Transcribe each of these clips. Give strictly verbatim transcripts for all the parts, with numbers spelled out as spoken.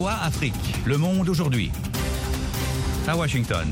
Afrique, le monde aujourd'hui. À Washington.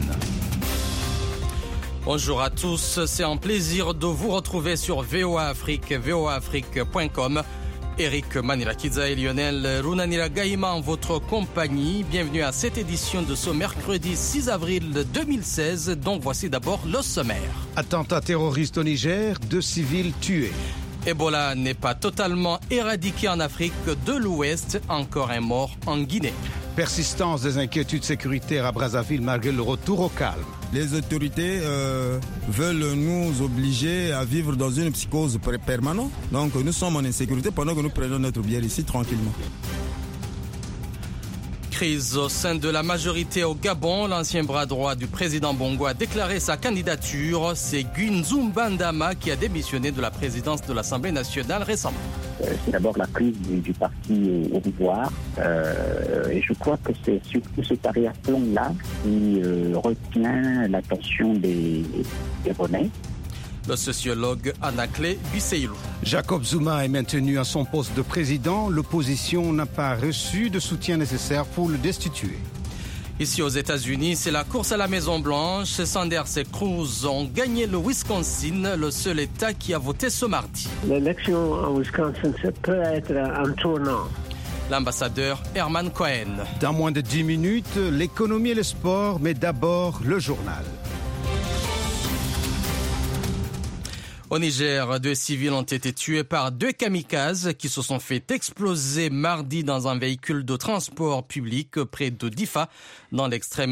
Bonjour à tous, c'est un plaisir de vous retrouver sur V O A Afrique, v o a afrique point com. Eric Manirakidza et Lionel Runanira Gaïma en votre compagnie. Bienvenue à cette édition de ce mercredi six avril deux mille seize, dont voici d'abord le sommaire. Attentat terroriste au Niger, deux civils tués. Ebola n'est pas totalement éradiqué en Afrique de l'Ouest, encore un mort en Guinée. Persistance des inquiétudes sécuritaires à Brazzaville malgré le retour au calme. Les autorités euh, veulent nous obliger à vivre dans une psychose permanente. Donc nous sommes en insécurité pendant que nous prenons notre bière ici tranquillement. Crise au sein de la majorité au Gabon. L'ancien bras droit du président Bongo a déclaré sa candidature. C'est Gunzumba Ndama qui a démissionné de la présidence de l'Assemblée nationale récemment. C'est d'abord la crise du, du parti au pouvoir euh, et je crois que c'est surtout cet arrière-plan-là qui euh, retient l'attention des Gabonais. Le sociologue Anakle Bisseylou. Jacob Zuma est maintenu à son poste de président. L'opposition n'a pas reçu de soutien nécessaire pour le destituer. Ici aux États-Unis, c'est la course à la Maison-Blanche. Sanders et Cruz ont gagné le Wisconsin, le seul État qui a voté ce mardi. L'élection en Wisconsin, ça peut être un tournant. L'ambassadeur Herman Cohen. Dans moins de dix minutes, l'économie et le sport, mais d'abord le journal. Au Niger, deux civils ont été tués par deux kamikazes qui se sont fait exploser mardi dans un véhicule de transport public près de Difa, dans l'extrême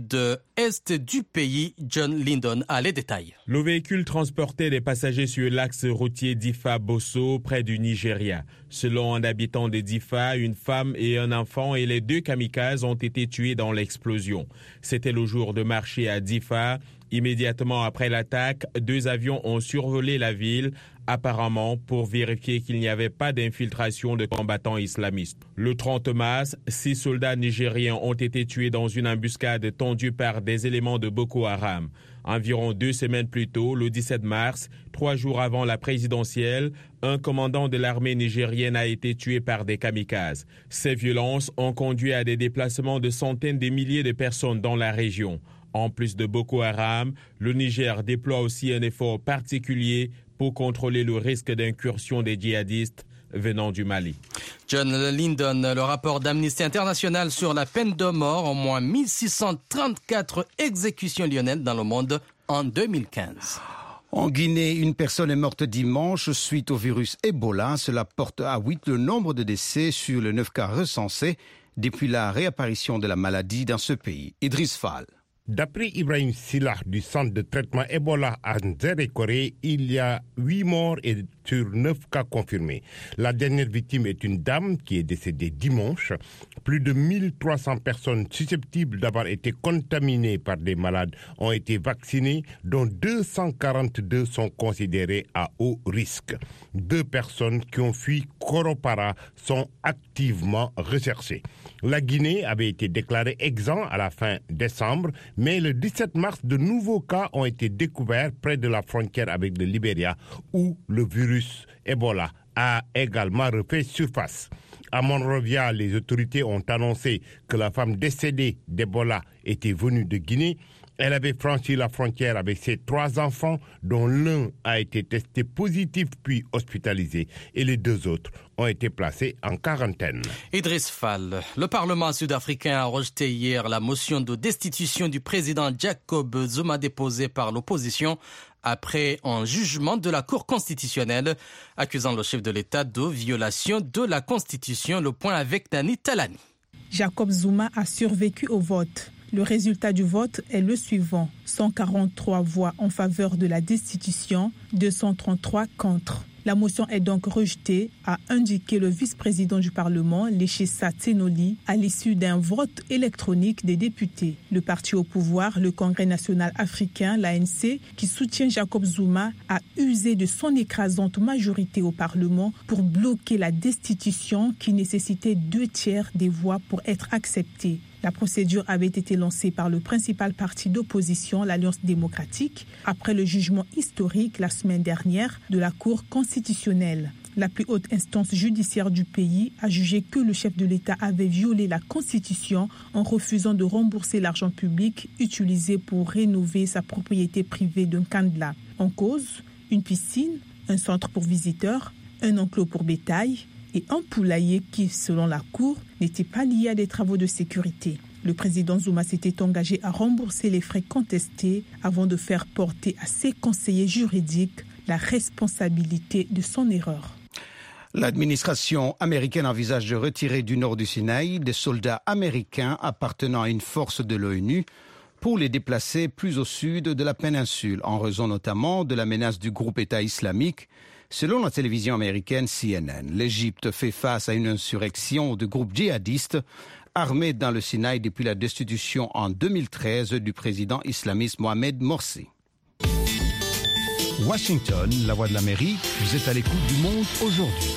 sud-est du pays. John Lyndon a les détails. Le véhicule transportait des passagers sur l'axe routier Difa-Bosso, près du Nigeria. Selon un habitant de Difa, une femme et un enfant et les deux kamikazes ont été tués dans l'explosion. C'était le jour de marché à Difa. Immédiatement après l'attaque, deux avions ont survolé la ville, apparemment pour vérifier qu'il n'y avait pas d'infiltration de combattants islamistes. Le trente mars, six soldats nigériens ont été tués dans une embuscade tendue par des éléments de Boko Haram. Environ deux semaines plus tôt, le dix-sept mars, trois jours avant la présidentielle, un commandant de l'armée nigérienne a été tué par des kamikazes. Ces violences ont conduit à des déplacements de centaines de milliers de personnes dans la région. En plus de Boko Haram, le Niger déploie aussi un effort particulier pour contrôler le risque d'incursion des djihadistes venant du Mali. John Lyndon, le rapport d'Amnesty International sur la peine de mort, au moins mille six cent trente-quatre exécutions lyonnaises dans le monde en deux mille quinze. En Guinée, une personne est morte dimanche suite au virus Ebola. Cela porte à huit le nombre de décès sur les neuf cas recensés depuis la réapparition de la maladie dans ce pays. Idriss Fall. D'après Ibrahim Silla du centre de traitement Ebola à Nzérékoré, il y a huit morts et sur neuf cas confirmés. La dernière victime est une dame qui est décédée dimanche. Plus de mille trois cents personnes susceptibles d'avoir été contaminées par des malades ont été vaccinées, dont deux cent quarante-deux sont considérées à haut risque. Deux personnes qui ont fui Koropara sont activement recherchées. La Guinée avait été déclarée exempte à la fin décembre, mais le dix-sept mars, de nouveaux cas ont été découverts près de la frontière avec le Libéria, où le virus Ebola a également refait surface. À Monrovia, les autorités ont annoncé que la femme décédée d'Ebola était venue de Guinée. Elle avait franchi la frontière avec ses trois enfants, dont l'un a été testé positif puis hospitalisé, et les deux autres ont été placés en quarantaine. Idriss Fall, le Parlement sud-africain a rejeté hier la motion de destitution du président Jacob Zuma déposée par l'opposition après un jugement de la Cour constitutionnelle accusant le chef de l'État de violation de la Constitution. Le point avec Nani Talani. Jacob Zuma a survécu au vote. Le résultat du vote est le suivant. cent quarante-trois voix en faveur de la destitution, deux cent trente-trois contre. La motion est donc rejetée, a indiqué le vice-président du Parlement, Léchissa Tsenoli, à l'issue d'un vote électronique des députés. Le parti au pouvoir, le Congrès national africain, l'A N C, qui soutient Jacob Zuma, a usé de son écrasante majorité au Parlement pour bloquer la destitution qui nécessitait deux tiers des voix pour être acceptée. La procédure avait été lancée par le principal parti d'opposition, l'Alliance démocratique, après le jugement historique la semaine dernière de la Cour constitutionnelle. La plus haute instance judiciaire du pays a jugé que le chef de l'État avait violé la Constitution en refusant de rembourser l'argent public utilisé pour rénover sa propriété privée d'un Kandla. En cause, une piscine, un centre pour visiteurs, un enclos pour bétail et un poulailler qui, selon la Cour, n'était pas lié à des travaux de sécurité. Le président Zuma s'était engagé à rembourser les frais contestés avant de faire porter à ses conseillers juridiques la responsabilité de son erreur. L'administration américaine envisage de retirer du nord du Sinaï des soldats américains appartenant à une force de l'ONU pour les déplacer plus au sud de la péninsule, en raison notamment de la menace du groupe État islamique. Selon la télévision américaine C N N, l'Égypte fait face à une insurrection de groupes djihadistes armés dans le Sinaï depuis la destitution en deux mille treize du président islamiste Mohamed Morsi. Washington, la voix de l'Amérique, vous êtes à l'écoute du monde aujourd'hui.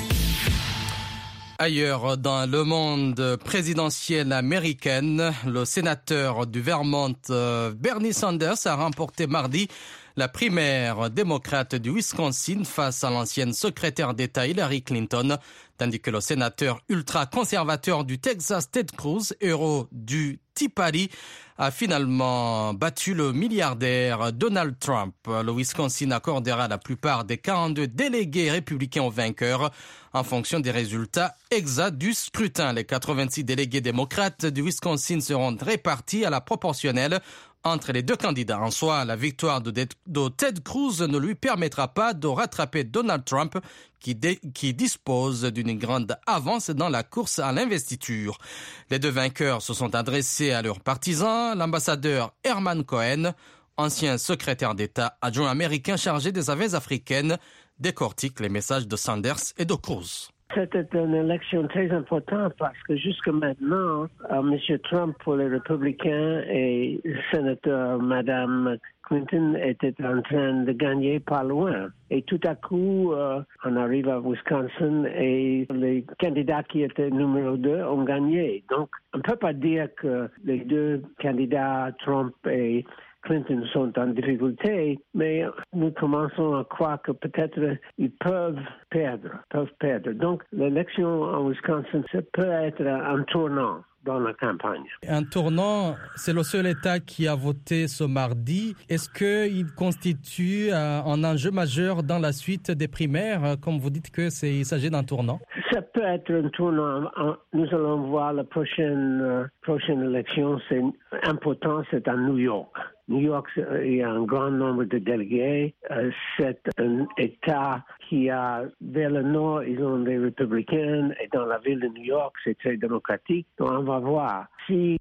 Ailleurs dans le monde présidentiel américain, le sénateur du Vermont Bernie Sanders a remporté mardi la primaire démocrate du Wisconsin face à l'ancienne secrétaire d'État Hillary Clinton, tandis que le sénateur ultra-conservateur du Texas Ted Cruz, héros du Tea Party, a finalement battu le milliardaire Donald Trump. Le Wisconsin accordera la plupart des quarante-deux délégués républicains aux vainqueurs en fonction des résultats exacts du scrutin. Les quatre-vingt-six délégués démocrates du Wisconsin seront répartis à la proportionnelle entre les deux candidats. En soi, la victoire de, de Ted Cruz ne lui permettra pas de rattraper Donald Trump qui, dé, qui dispose d'une grande avance dans la course à l'investiture. Les deux vainqueurs se sont adressés à leurs partisans. L'ambassadeur Herman Cohen, ancien secrétaire d'État adjoint américain chargé des affaires africaines, décortique les messages de Sanders et de Cruz. C'était une élection très importante parce que jusqu'à maintenant, euh, M. Trump pour les républicains et le sénateur Mme Clinton étaient en train de gagner pas loin. Et tout à coup, euh, on arrive à Wisconsin et les candidats qui étaient numéro deux ont gagné. Donc, on ne peut pas dire que les deux candidats, Trump et Clinton, sont en difficulté, mais nous commençons à croire que peut-être ils peuvent perdre, peuvent perdre. Donc, l'élection en Wisconsin, ça peut être un tournant dans la campagne. Un tournant, c'est le seul État qui a voté ce mardi. Est-ce qu'il constitue un enjeu majeur dans la suite des primaires, comme vous dites que c'est, il s'agit d'un tournant? Ça peut être un tournant. Nous allons voir la prochaine, euh, prochaine élection. C'est important, c'est à New York. New York, il y a un grand nombre de délégués. Euh, c'est un État qui a, vers le nord, ils ont des républicains, et dans la ville de New York, c'est très démocratique. Donc, on va voir si...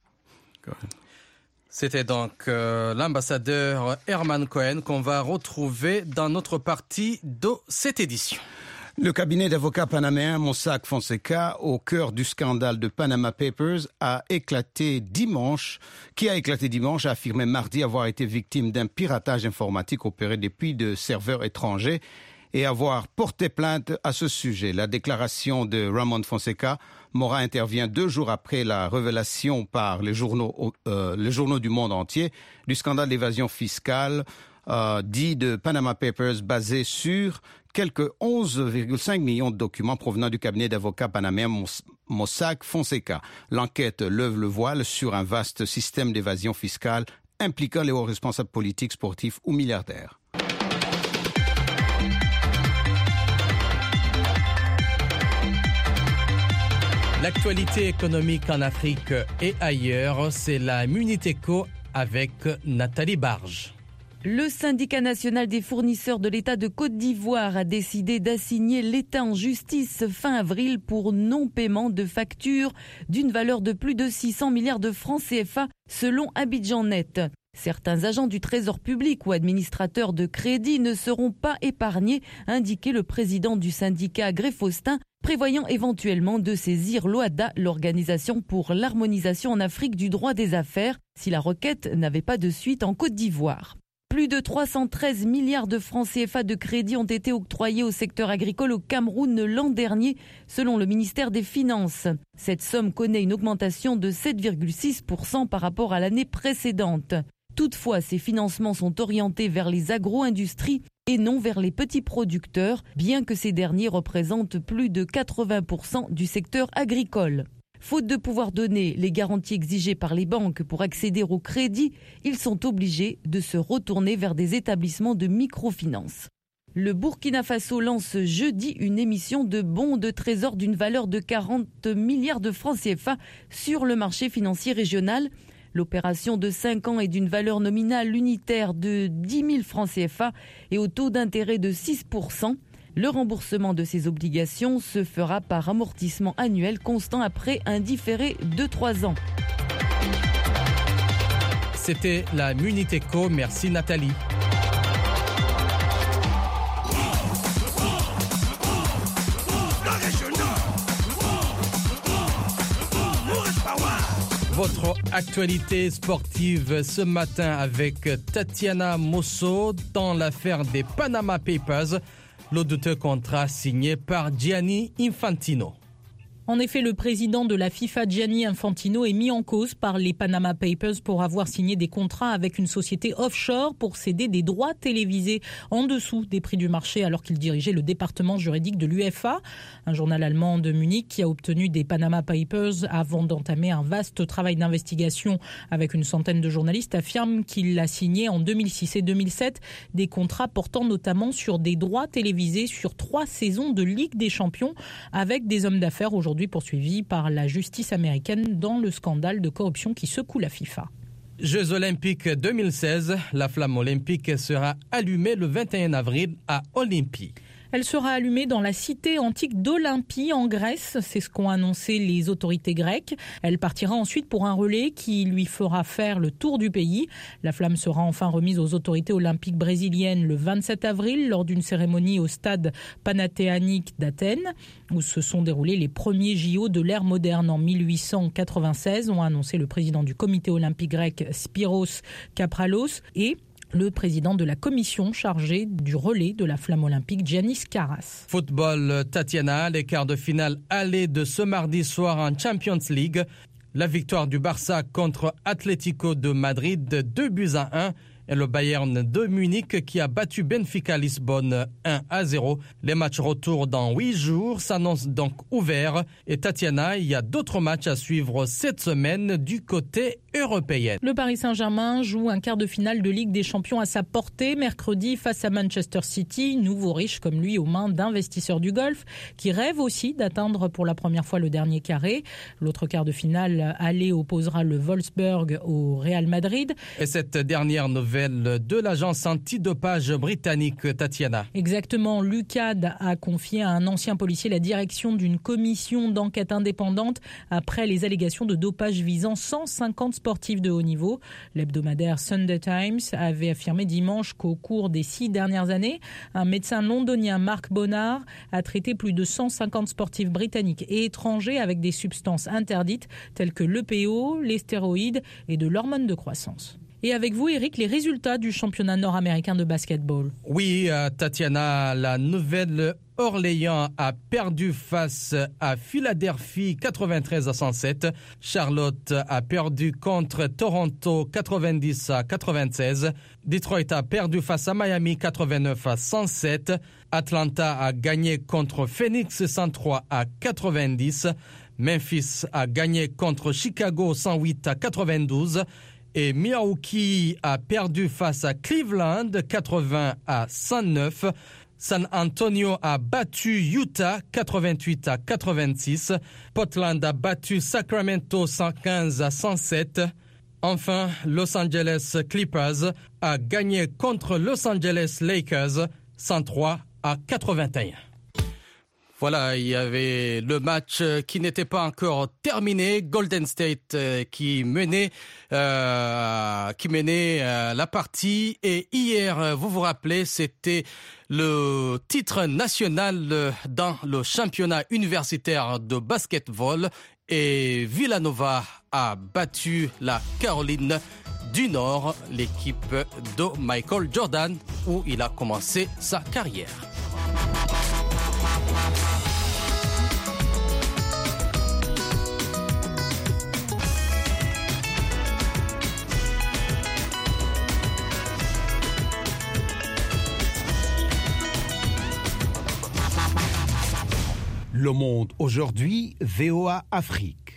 C'était donc euh, l'ambassadeur Herman Cohen qu'on va retrouver dans notre partie de cette édition. Le cabinet d'avocats panaméen Mossack Fonseca, au cœur du scandale de Panama Papers, a éclaté dimanche, qui a éclaté dimanche, a affirmé mardi avoir été victime d'un piratage informatique opéré depuis de serveurs étrangers et avoir porté plainte à ce sujet. La déclaration de Ramon Fonseca Mora intervient deux jours après la révélation par les journaux, euh, les journaux du monde entier du scandale d'évasion fiscale euh, dit de Panama Papers basé sur quelques onze virgule cinq millions de documents provenant du cabinet d'avocats panaméen Mossack Fonseca. L'enquête lève le voile sur un vaste système d'évasion fiscale impliquant les hauts responsables politiques, sportifs ou milliardaires. L'actualité économique en Afrique et ailleurs, c'est la Minute Éco avec Nathalie Barge. Le syndicat national des fournisseurs de l'État de Côte d'Ivoire a décidé d'assigner l'État en justice fin avril pour non-paiement de factures d'une valeur de plus de six cents milliards de francs C F A selon Abidjan Net. Certains agents du Trésor public ou administrateurs de crédit ne seront pas épargnés, indiquait le président du syndicat Gré-Faustin, prévoyant éventuellement de saisir l'O A D A, l'Organisation pour l'harmonisation en Afrique du droit des affaires, si la requête n'avait pas de suite en Côte d'Ivoire. Plus de trois cent treize milliards de francs C F A de crédit ont été octroyés au secteur agricole au Cameroun l'an dernier, selon le ministère des Finances. Cette somme connaît une augmentation de sept virgule six pour cent par rapport à l'année précédente. Toutefois, ces financements sont orientés vers les agro-industries et non vers les petits producteurs, bien que ces derniers représentent plus de quatre-vingts pour cent du secteur agricole. Faute de pouvoir donner les garanties exigées par les banques pour accéder au crédit, ils sont obligés de se retourner vers des établissements de microfinance. Le Burkina Faso lance jeudi une émission de bons de trésor d'une valeur de quarante milliards de francs C F A sur le marché financier régional. L'opération de cinq ans est d'une valeur nominale unitaire de dix mille francs C F A et au taux d'intérêt de six pour cent. Le remboursement de ces obligations se fera par amortissement annuel constant après un différé de trois ans. C'était la Minute Éco. Merci Nathalie. Votre actualité sportive ce matin avec Tatiana Mosso dans l'affaire des Panama Papers, le douteux contrat signé par Gianni Infantino. En effet, le président de la FIFA, Gianni Infantino, est mis en cause par les Panama Papers pour avoir signé des contrats avec une société offshore pour céder des droits télévisés en dessous des prix du marché alors qu'il dirigeait le département juridique de l'U F A. Un journal allemand de Munich qui a obtenu des Panama Papers avant d'entamer un vaste travail d'investigation avec une centaine de journalistes affirme qu'il a signé en deux mille six et deux mille sept des contrats portant notamment sur des droits télévisés sur trois saisons de Ligue des Champions avec des hommes d'affaires aujourd'hui poursuivi par la justice américaine dans le scandale de corruption qui secoue la FIFA. Jeux olympiques deux mille seize, la flamme olympique sera allumée le vingt et un avril à Olympie. Elle sera allumée dans la cité antique d'Olympie en Grèce, c'est ce qu'ont annoncé les autorités grecques. Elle partira ensuite pour un relais qui lui fera faire le tour du pays. La flamme sera enfin remise aux autorités olympiques brésiliennes le vingt-sept avril lors d'une cérémonie au stade panathéanique d'Athènes où se sont déroulés les premiers J O de l'ère moderne en mille huit cent quatre-vingt-seize, ont annoncé le président du comité olympique grec Spyros Kapralos et le président de la commission chargée du relais de la flamme olympique, Giannis Karas. Football, Tatiana, les quarts de finale aller de ce mardi soir en Champions League. La victoire du Barça contre Atlético de Madrid, deux buts à un. Et le Bayern de Munich qui a battu Benfica Lisbonne un à zéro. Les matchs retour dans huit jours s'annoncent donc ouverts. Et Tatiana, il y a d'autres matchs à suivre cette semaine du côté européen. Le Paris Saint-Germain joue un quart de finale de Ligue des Champions à sa portée mercredi face à Manchester City, nouveau riche comme lui aux mains d'investisseurs du golf qui rêvent aussi d'atteindre pour la première fois le dernier carré. L'autre quart de finale aller opposera le Wolfsburg au Real Madrid. Et cette dernière nouvelle de l'agence antidopage britannique, Tatiana. Exactement, l'U C A D a confié à un ancien policier la direction d'une commission d'enquête indépendante après les allégations de dopage visant cent cinquante sportifs de haut niveau. L'hebdomadaire Sunday Times avait affirmé dimanche qu'au cours des six dernières années, un médecin londonien, Mark Bonnard, a traité plus de cent cinquante sportifs britanniques et étrangers avec des substances interdites telles que l'E P O, les stéroïdes et de l'hormone de croissance. Et avec vous, Eric, les résultats du championnat nord-américain de basketball. Oui, euh, Tatiana, la Nouvelle-Orléans a perdu face à Philadelphie quatre-vingt-treize à cent sept. Charlotte a perdu contre Toronto quatre-vingt-dix à quatre-vingt-seize. Detroit a perdu face à Miami quatre-vingt-neuf à cent sept. Atlanta a gagné contre Phoenix cent trois à quatre-vingt-dix. Memphis a gagné contre Chicago cent huit à quatre-vingt-douze. Et Milwaukee a perdu face à Cleveland quatre-vingts à cent neuf. San Antonio a battu Utah quatre-vingt-huit à quatre-vingt-six. Portland a battu Sacramento cent quinze à cent sept. Enfin, Los Angeles Clippers a gagné contre Los Angeles Lakers cent trois à quatre-vingt-un. Voilà, il y avait le match qui n'était pas encore terminé. Golden State euh, qui menait, euh, qui menait euh, la partie. Et hier, vous vous rappelez, c'était le titre national dans le championnat universitaire de basketball. Et Villanova a battu la Caroline du Nord, l'équipe de Michael Jordan, où il a commencé sa carrière. Le Monde aujourd'hui, V O A Afrique.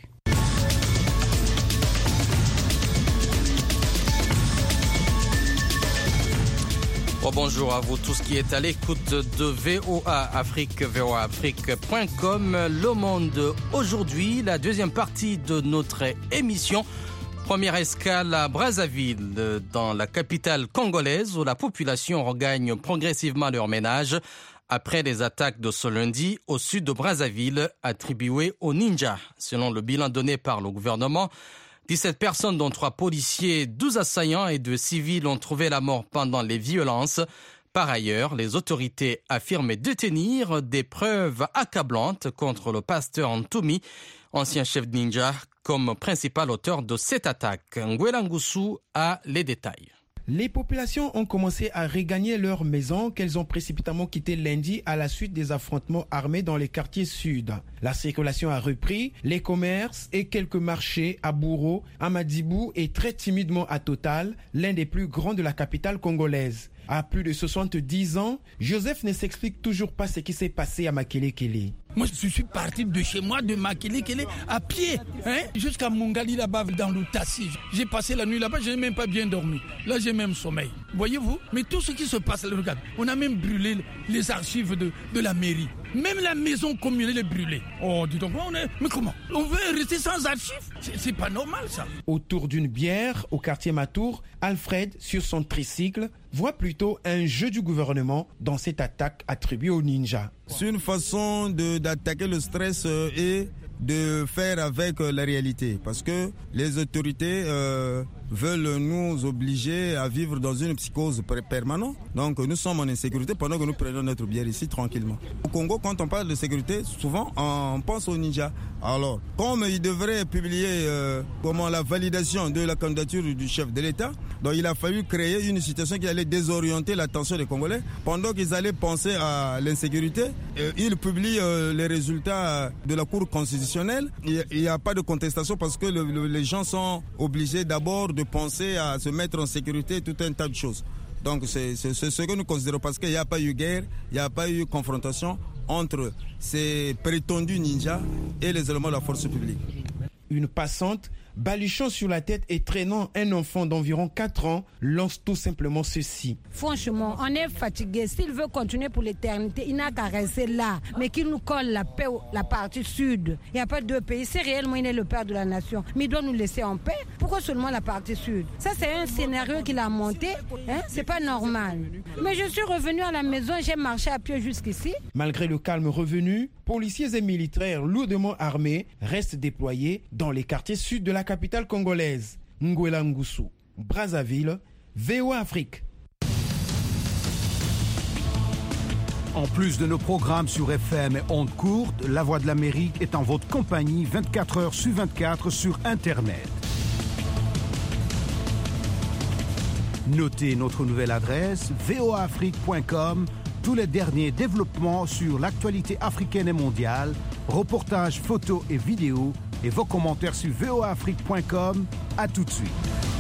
Oh, bonjour à vous tous qui êtes à l'écoute de V O A Afrique, V O A Afrique point com. Le Monde aujourd'hui, la deuxième partie de notre émission. Première escale à Brazzaville, dans la capitale congolaise, où la population regagne progressivement leur ménage après les attaques de ce lundi au sud de Brazzaville attribuées aux ninjas. Selon le bilan donné par le gouvernement, dix-sept personnes, dont trois policiers, douze assaillants et deux civils ont trouvé la mort pendant les violences. Par ailleurs, les autorités affirment détenir des preuves accablantes contre le pasteur Ntoumi, ancien chef ninja, comme principal auteur de cette attaque. Ngwela Ngusu a les détails. Les populations ont commencé à regagner leurs maisons qu'elles ont précipitamment quittées lundi à la suite des affrontements armés dans les quartiers sud. La circulation a repris, les commerces et quelques marchés à Bourreau, à Madibou et très timidement à Total, l'un des plus grands de la capitale congolaise. À plus de soixante-dix ans, Joseph ne s'explique toujours pas ce qui s'est passé à Makelekele. Moi, je suis parti de chez moi, de Makelekele, à pied, hein, jusqu'à Mongali, là-bas, dans l'Outassi. J'ai passé la nuit là-bas, je n'ai même pas bien dormi. Là, j'ai même sommeil. Voyez-vous? Mais tout ce qui se passe, là, regarde, on a même brûlé les archives de, de la mairie. Même la maison communale est brûlée. Oh, dis donc, on est... mais comment? On veut rester sans archives? C'est, c'est pas normal, ça. Autour d'une bière, au quartier Matour, Alfred, sur son tricycle, voit plutôt un jeu du gouvernement dans cette attaque attribuée aux ninjas. C'est une façon de, d'attaquer le stress euh, et de faire avec euh, la réalité. Parce que les autorités euh, veulent nous obliger à vivre dans une psychose permanente. Donc nous sommes en insécurité pendant que nous prenons notre bière ici tranquillement. Au Congo, quand on parle de sécurité, souvent on pense aux ninjas. Alors, comme il devrait publier euh, comment la validation de la candidature du chef de l'État, donc il a fallu créer une situation qui allait désorienter l'attention des Congolais. Pendant qu'ils allaient penser à l'insécurité, euh, il publie euh, les résultats de la Cour constitutionnelle. Il n'y a pas de contestation parce que le, le, les gens sont obligés d'abord de penser à se mettre en sécurité, tout un tas de choses. Donc c'est, c'est, c'est ce que nous considérons parce qu'il n'y a pas eu guerre, il n'y a pas eu confrontation entre ces prétendus ninjas et les éléments de la force publique. Une passante, baluchant sur la tête et traînant un enfant d'environ quatre ans, lance tout simplement ceci. Franchement, on est fatigué. S'il veut continuer pour l'éternité, il n'a qu'à rester là. Mais qu'il nous colle la paix, la partie sud. Il n'y a pas deux pays. C'est réellement, il est le père de la nation. Mais il doit nous laisser en paix. Pourquoi seulement la partie sud? Ça, c'est un scénario qu'il a monté. Hein? C'est pas normal. Mais je suis revenu à la maison, j'ai marché à pied jusqu'ici. Malgré le calme revenu, policiers et militaires lourdement armés restent déployés dans les quartiers sud de la capitale congolaise. Ngwela Ngusu, Brazzaville, V O A Afrique. En plus de nos programmes sur F M et ondes courtes, La Voix de l'Amérique est en votre compagnie vingt-quatre heures sur vingt-quatre sur Internet. Notez notre nouvelle adresse v o a afrique point com. Tous les derniers développements sur l'actualité africaine et mondiale, reportages, photos et vidéos, et vos commentaires sur v o a afrique point com. À tout de suite.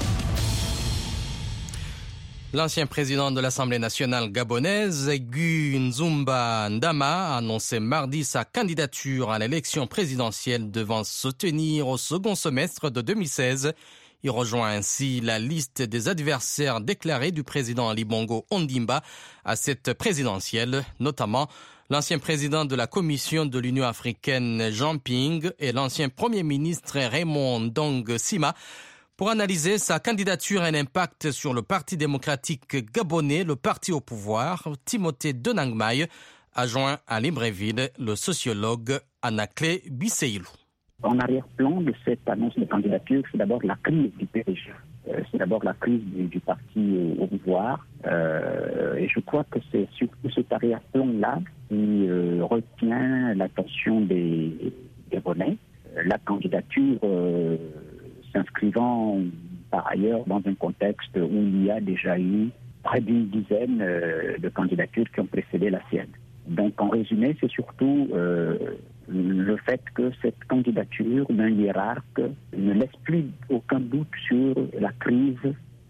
L'ancien président de l'Assemblée nationale gabonaise, Gu Nzumba Ndama, a annoncé mardi sa candidature à l'élection présidentielle devant se tenir au second semestre de deux mille seize. Il rejoint ainsi la liste des adversaires déclarés du président Ali Bongo Ondimba à cette présidentielle, notamment l'ancien président de la Commission de l'Union africaine Jean Ping et l'ancien premier ministre Raymond Dong Sima. Pour analyser sa candidature et l'impact sur le Parti démocratique gabonais, le parti au pouvoir, Timothée Denangmaï a joint à Libreville le sociologue Anaclé Bisseilou. En arrière-plan de cette annonce de candidature, c'est d'abord la crise du P P G. Euh, c'est d'abord la crise du, du parti au, au pouvoir. Euh, et je crois que c'est surtout cet arrière-plan-là qui euh, retient l'attention des Gabonais. Euh, la candidature euh, s'inscrivant par ailleurs dans un contexte où il y a déjà eu près d'une dizaine euh, de candidatures qui ont précédé la sienne. Donc en résumé, c'est surtout euh, le fait que cette candidature d'un hiérarque ne laisse plus aucun doute sur la crise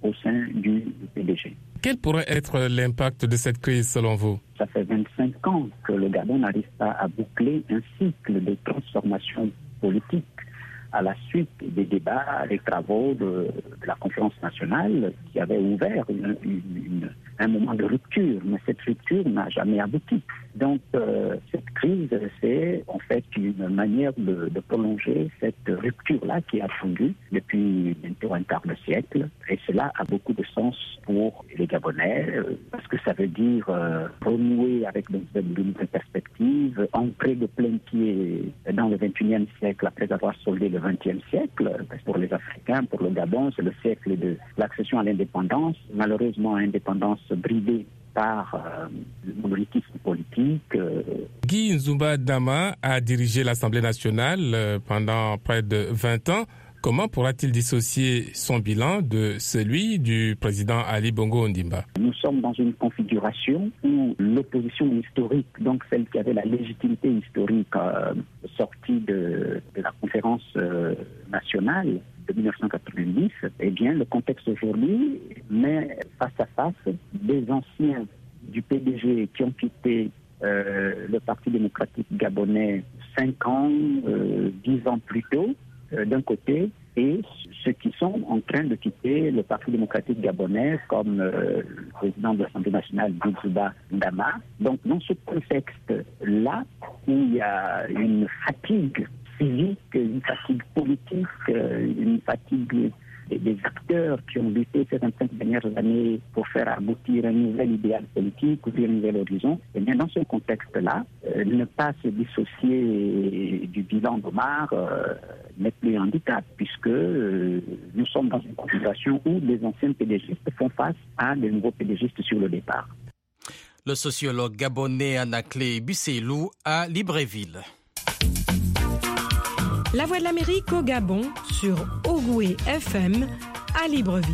au sein du P D G. Quel pourrait être l'impact de cette crise selon vous? Ça fait vingt-cinq ans que le Gabon n'arrive pas à boucler un cycle de transformation politique à la suite des débats, des travaux de, de la conférence nationale qui avait ouvert une, une, une, un moment de rupture. Mais cette rupture n'a jamais abouti. Donc euh, cette crise, c'est en fait une manière de, de prolonger cette rupture-là qui a fondu depuis bientôt un quart de siècle. Et cela a beaucoup de sens pour les Gabonais, euh, parce que ça veut dire euh, renouer avec de, de, de nouvelles perspectives, entrer de plein pied dans le vingt et unième siècle après avoir soldé le vingtième siècle. Pour les Africains, pour le Gabon, c'est le siècle de l'accession à l'indépendance. Malheureusement, indépendance bridée par euh, le monolisme politique. Euh. Guy Nzumba Dama a dirigé l'Assemblée nationale euh, pendant près de vingt ans. Comment pourra-t-il dissocier son bilan de celui du président Ali Bongo Ondimba? Nous sommes dans une configuration où l'opposition historique, donc celle qui avait la légitimité historique euh, sortie de, de la conférence euh, nationale de dix-neuf cent quatre-vingt-dix, eh bien, le contexte aujourd'hui met face à face des anciens du P D G qui ont quitté euh, le Parti démocratique gabonais cinq ans, euh, dix ans plus tôt, euh, d'un côté, et ceux qui sont en train de quitter le Parti démocratique gabonais, comme euh, le président de l'Assemblée nationale, Nzumba Dama. Donc, dans ce contexte-là, où il y a une fatigue civique, une fatigue politique, une fatigue des acteurs qui ont lutté ces vingt-cinq dernières années pour faire aboutir un nouvel idéal politique, ouvrir un nouvel horizon, et bien dans ce contexte-là, euh, ne pas se dissocier du bilan d'Omar euh, n'est plus un handicap, puisque euh, nous sommes dans une configuration où les anciens pédégistes font face à de nouveaux pédégistes sur le départ. Le sociologue gabonais Anaclé Busseylou à Libreville. La Voix de l'Amérique au Gabon sur Ogoué F M à Libreville.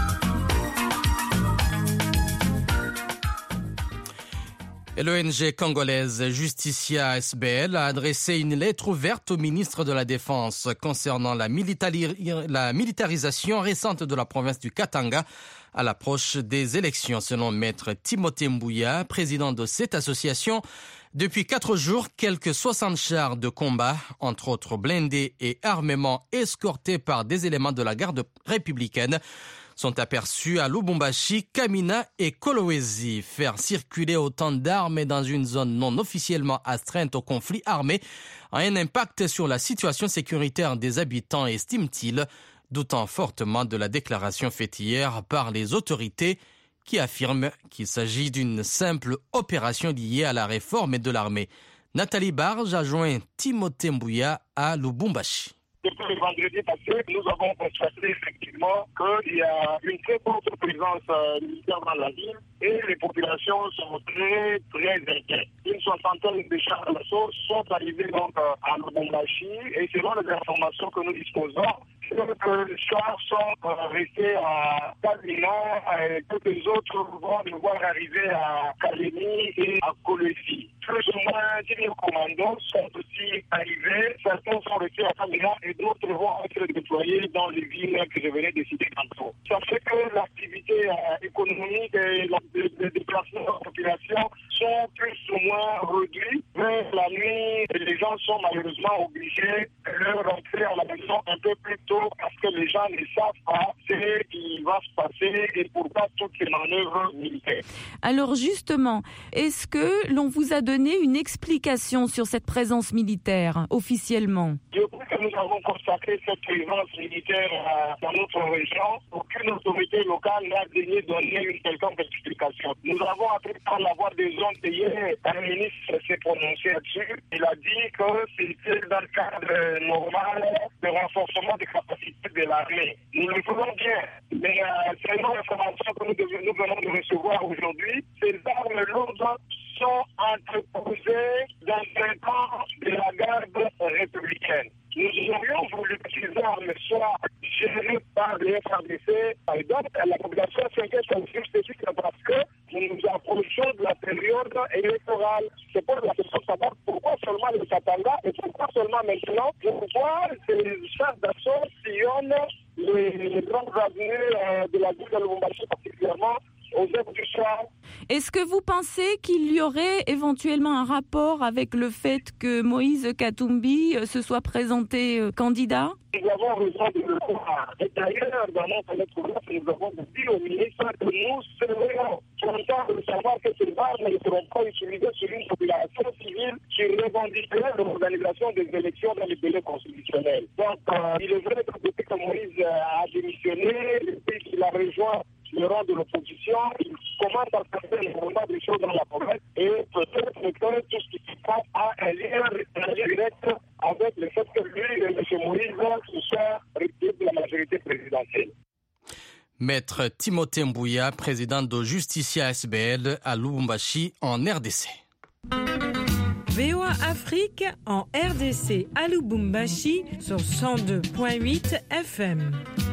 Et l'O N G congolaise Justicia S B L a adressé une lettre ouverte au ministre de la Défense concernant la, militari- la militarisation récente de la province du Katanga à l'approche des élections. Selon Maître Timothée Mbouya, président de cette association, depuis quatre jours, quelques soixante chars de combat, entre autres blindés et armements escortés par des éléments de la garde républicaine, sont aperçus à Lubumbashi, Kamina et Kolwezi. Faire circuler autant d'armes dans une zone non officiellement astreinte au conflit armé a un impact sur la situation sécuritaire des habitants, estime-t-il, doutant fortement de la déclaration faite hier par les autorités qui affirment qu'il s'agit d'une simple opération liée à la réforme de l'armée. Nathalie Barge a joint Timothée Mbouya à Lubumbashi. Depuis le vendredi passé, nous avons constaté effectivement qu'il y a une très forte présence militaire dans la ville et les populations sont très, très inquiètes. Une soixantaine de chars d'assaut sont arrivés donc à Lubumbashi et selon les informations que nous disposons, quelques chars sont restés à Kamina et quelques autres vont devoir arriver à Kalemi et à Kolwezi. Plus ou moins dix mille commandos sont aussi arrivés, certains sont restés à Kamina et d'autres vont être déployés dans les villes que je venais de citer tantôt. Ça fait que l'activité économique et les déplacements de la population sont plus ou moins réduits, mais la nuit, les gens sont malheureusement obligés de rentrer à la maison un peu plus tôt parce que les gens ne savent pas ce qui va se passer et pourquoi toutes ces manœuvres militaires. Alors justement, est-ce que l'on vous a donné une explication sur cette présence militaire officiellement? Depuis que nous avons constaté cette présence militaire dans notre région, aucune autorité locale n'a daigné donner une quelconque explication. Nous avons appris par la voix des ondes hier, un ministre s'est prononcé là-dessus. Il a dit que c'était dans le cadre normal de renforcement des capacités de l'armée. Nous le faisons bien, mais euh, selon l'information que nous, devons, nous venons de recevoir aujourd'hui, ces armes lourdes sont entreposées dans un camp de la garde républicaine. Nous aurions voulu que ces armes soient gérées par les F A R D C. Et donc, la population s'inquiète sur le spécifique parce que nous nous approchons de la période électorale. C'est pour la question de savoir pourquoi seulement le Katanga et pourquoi seulement maintenant, pourquoi ces chefs d'assaut sillonnent les, les grandes avenues euh, de la ville de Lubumbashi, particulièrement aux heures du soir. Est-ce que vous pensez qu'il y aurait éventuellement un rapport avec le fait que Moïse Katumbi se soit présenté candidat ? Nous avons raison de le croire. Et d'ailleurs, dans notre lettre, nous avons dit au ministre que nous serions contents de savoir que ces armes ne seront pas utilisées sur une population civile qui revendiquerait l'organisation des élections dans les délais constitutionnels. Donc, euh, il est vrai que depuis que Moïse a démissionné, depuis qu'il a rejoint le rang de l'opposition, il commence à faire le moment des choses dans la province et peut-être que tout ce qui se passe a un lien, un lien direct avec le fait que lui et M. Moïse se soient retirés de la majorité présidentielle. Maître Timothée Mbouya, président de Justicia S B L à Lubumbashi en R D C. V O A Afrique en R D C à Lubumbashi sur cent deux virgule huit F M.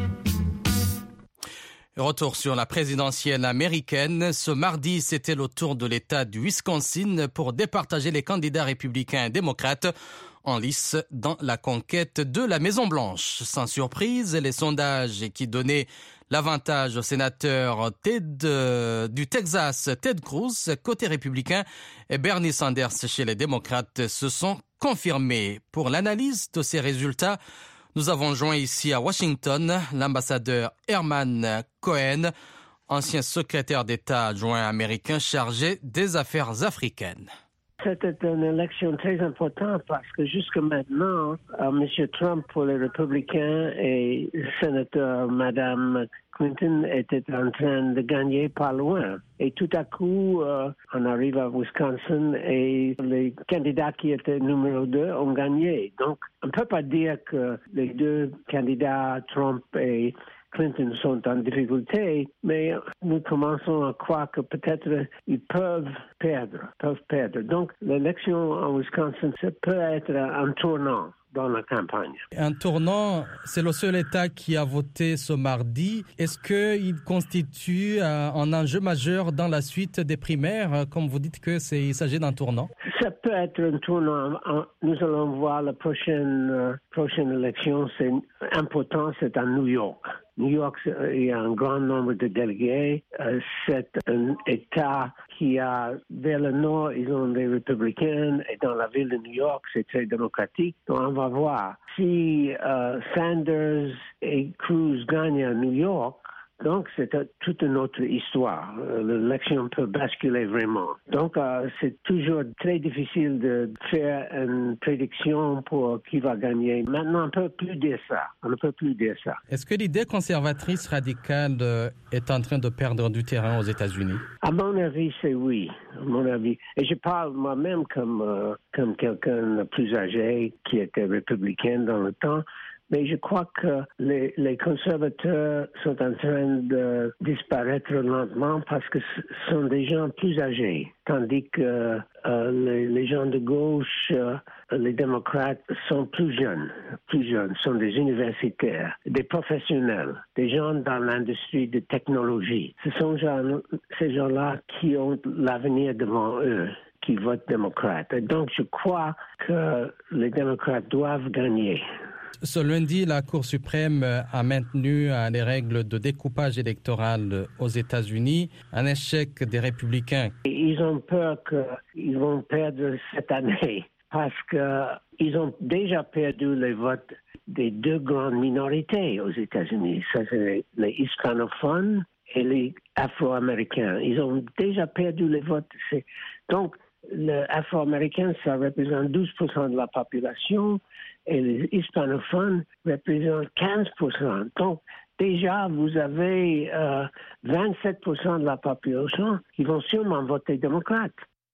Retour sur la présidentielle américaine. Ce mardi, c'était le tour de l'État du Wisconsin pour départager les candidats républicains et démocrates en lice dans la conquête de la Maison-Blanche. Sans surprise, les sondages qui donnaient l'avantage au sénateur Ted, euh, du Texas, Ted Cruz, côté républicain, et Bernie Sanders chez les démocrates se sont confirmés. Pour l'analyse de ces résultats, nous avons joint ici à Washington l'ambassadeur Herman Cohen, ancien secrétaire d'État adjoint américain chargé des affaires africaines. C'était une élection très importante parce que jusque maintenant, euh, M. Trump pour les républicains et le sénateur Mme Clinton étaient en train de gagner pas loin. Et tout à coup, euh, on arrive à Wisconsin et les candidats qui étaient numéro deux ont gagné. Donc, on ne peut pas dire que les deux candidats, Trump et Clinton, sont en difficulté, mais nous commençons à croire que peut-être ils peuvent perdre, peuvent perdre. Donc, l'élection en Wisconsin, ça peut être un tournant dans la campagne. Un tournant, c'est le seul État qui a voté ce mardi. Est-ce qu'il constitue un enjeu majeur dans la suite des primaires, comme vous dites que c'est, il s'agit d'un tournant? Ça peut être un tournant. Nous allons voir la prochaine, euh, prochaine élection. C'est important, c'est à New York. New York, il y a un grand nombre de délégués. Euh, c'est un État qui a, vers le nord, ils ont des républicains, et dans la ville de New York, c'est très démocratique. Donc, on va voir. Si euh, Sanders et Cruz gagnent à New York, donc, c'est toute une autre histoire. L'élection peut basculer vraiment. Donc, euh, c'est toujours très difficile de faire une prédiction pour qui va gagner. Maintenant, on ne peut plus dire ça. On ne peut plus dire ça. Est-ce que l'idée conservatrice radicale est en train de perdre du terrain aux États-Unis? À mon avis, c'est oui. À mon avis. Et je parle moi-même comme, euh, comme quelqu'un de plus âgé qui était républicain dans le temps. Mais je crois que les, les conservateurs sont en train de disparaître lentement parce que ce sont des gens plus âgés. Tandis que euh, les, les gens de gauche, euh, les démocrates, sont plus jeunes, plus jeunes, sont des universitaires, des professionnels, des gens dans l'industrie de technologie. Ce sont gens, ces gens-là qui ont l'avenir devant eux, qui votent démocrate. Et donc, je crois que les démocrates doivent gagner. Ce lundi, la Cour suprême a maintenu les règles de découpage électoral aux États-Unis, un échec des républicains. Ils ont peur qu'ils vont perdre cette année parce qu'ils ont déjà perdu les votes des deux grandes minorités aux États-Unis. Ça, c'est les hispanophones et les afro-américains. Ils ont déjà perdu les votes. Donc, les afro-américains, ça représente douze pour cent de la population et les hispanophones représentent quinze pour cent. Donc, déjà, vous avez euh, vingt-sept pour cent de la population qui vont sûrement voter démocrate.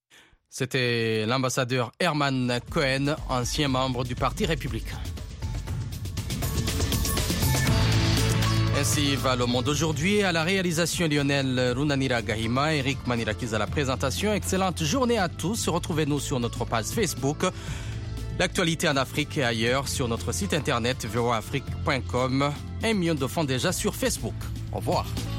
C'était l'ambassadeur Herman Cohen, ancien membre du Parti républicain. Ainsi va le monde aujourd'hui. À la réalisation, Lionel Runanira Gahima, Eric Manirakis à la présentation. Excellente journée à tous. Retrouvez-nous sur notre page Facebook. L'actualité en Afrique et ailleurs sur notre site internet v o a afrique point com. Un million de fans déjà sur Facebook. Au revoir.